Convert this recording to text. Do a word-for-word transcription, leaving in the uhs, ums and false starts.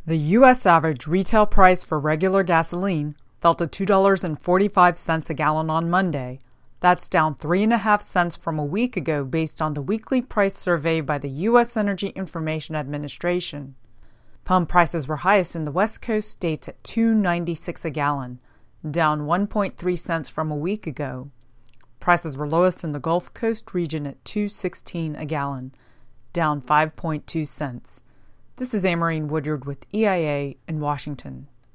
The U S average retail price for regular gasoline fell to two dollars and forty-five cents a gallon on Monday. That's down three point five cents from a week ago based on the weekly price survey by the U S Energy Information Administration. Pump prices were highest in the West Coast states at two dollars and ninety-six cents a gallon, down one point three cents from a week ago. Prices were lowest in the Gulf Coast region at two dollars and sixteen cents a gallon, down five point two cents. This is Amarine Woodyard with E I A in Washington.